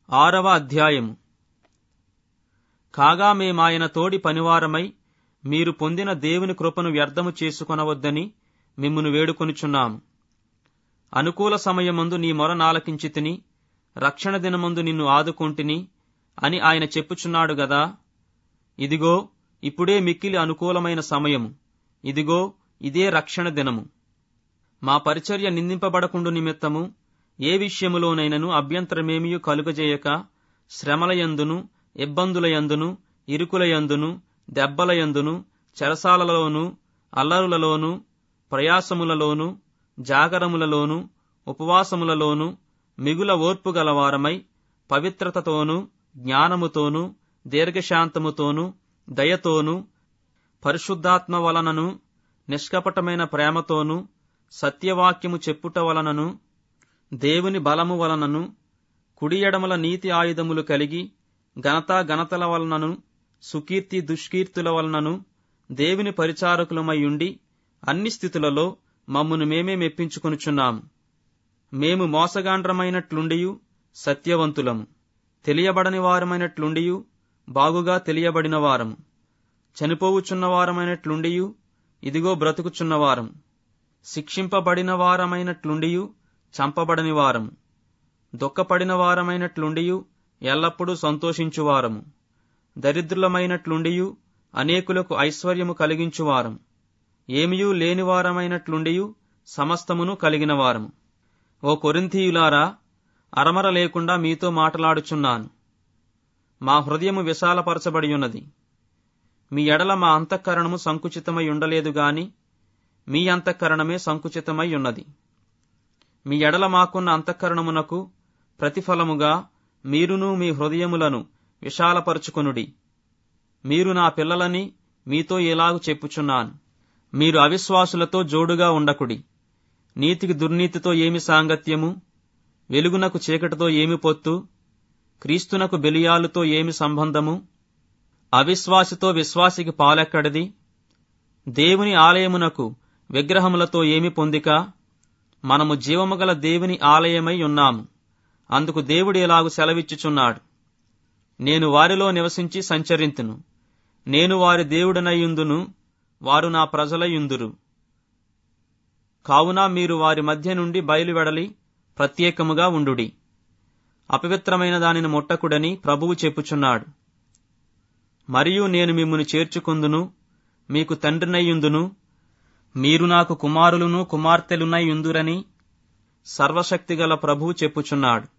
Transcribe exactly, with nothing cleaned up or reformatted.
ఆరవ అధ్యాయము. కాగా మేమాయన తోడి పనివారమై మీరు పొందిన దేవుని కృపను వ్యర్థము చేసుకొనవద్దని మిమ్మును వేడుకొనుచున్నాము. అనుకూల సమయమందు నీ మొర నాలకించితిని, రక్షణ దినమందు నిన్ను ఆదుకొంటిని అని ఆయన చెప్పుచున్నాడు గదా. ఇదిగో ఇప్పుడే మిక్కిలి అనుకూలమైన సమయము, ఇదిగో ఇదే రక్షణ దినము. మా పరిచర్య నిందింపబడకుండు నిమిత్తము ఏ విషయములోనైనను అభ్యంతరమేమియు కలుగజేయక శ్రమలయందును, ఇబ్బందులయందును, ఇరుకులయందును, దెబ్బలయందును, చెరసాలలోను, అల్లరులలోను, ప్రయాసములలోను, జాగరములలోను, ఉపవాసములలోను మిగుల ఓర్పు గలవారమై పవిత్రతతోనూ జ్ఞానముతోనూ దీర్ఘశాంతముతోనూ దయతోనూ పరిశుద్ధాత్మ వలనను నిష్కపటమైన ప్రేమతోనూ సత్యవాక్యము చెప్పుట వలనను దేవుని బలము వలనను కుడి ఎడమల నీతి ఆయుధములు కలిగి ఘనతా ఘనతల వలనను సుకీర్తి దుష్కీర్తుల వలనను దేవుని పరిచారకులమై ఉండి అన్ని స్థితులలో మమ్మును మేమే మెప్పించుకొనుచున్నాము. మేము మోసగాండ్రమైనట్లుండియు సత్యవంతులము, తెలియబడని వారమైనట్లుండియు బాగుగా తెలియబడిన వారము, చనిపోవుచున్న వారమైనట్లుండియు ఇదిగో బ్రతుకుచున్నవారము, శిక్షింపబడిన వారమైనట్లుండియు చంపబడని వారము, దుఃఖపడిన వారమైనట్లుండియు ఎల్లప్పుడూ సంతోషించువారము, దరిద్రులమైనట్లుండియు అనేకులకు ఐశ్వర్యము కలిగించువారము, ఏమియూ లేనివారమైనట్లుండియు సమస్తమును కలిగిన వారము. ఓ కొరింథీయులారా, అరమర లేకుండా మీతో మాటలాడుచున్నాను. మా హృదయము విశాలపరచబడి ఉన్నది. మీ ఎడల మా అంతఃకరణము సంకుచితమై ఉండలేదు గాని మీ అంతఃకరణమే సంకుచితమై ఉన్నది. మీ ఎడల మాకున్న అంతఃకరణమునకు ప్రతిఫలముగా మీరును మీ హృదయములను విశాలపరచుకొనుడి. మీరు నా పిల్లలని మీతో ఇలాగు చెప్పుచున్నాను. మీరు అవిశ్వాసులతో జోడుగా ఉండకుడి. నీతికి దుర్నీతితో ఏమి సాంగత్యము? వెలుగునకు చీకటితో ఏమి పొత్తు? క్రీస్తునకు బెలియాలుతో ఏమి సంబంధము? అవిశ్వాసితో విశ్వాసికి పాలెక్కడిది? దేవుని ఆలయమునకు విగ్రహములతో ఏమి పొందిక? మనము జీవము గల దేవుని ఆలయమై ఉన్నాము. అందుకు దేవుడు ఇలాగు సెలవిచ్చుచున్నాడు, నేను వారిలో నివసించి సంచరింతును, నేను వారి దేవుడనయుందును, వారు నా ప్రజలయుందురు. కావున మీరు వారి మధ్య నుండి బయలువెడలి ప్రత్యేకముగా ఉండుడి. అపవిత్రమైన దానిని ముట్టకుడని ప్రభువు చెప్పుచున్నాడు. మరియు నేను మిమ్మును చేర్చుకొందును, మీకు తండ్రినయ్యుందును, మీరు నాకు కుమారులును కుమార్తెలునై యుందురని సర్వశక్తిగల ప్రభువు చెప్పుచున్నాడు.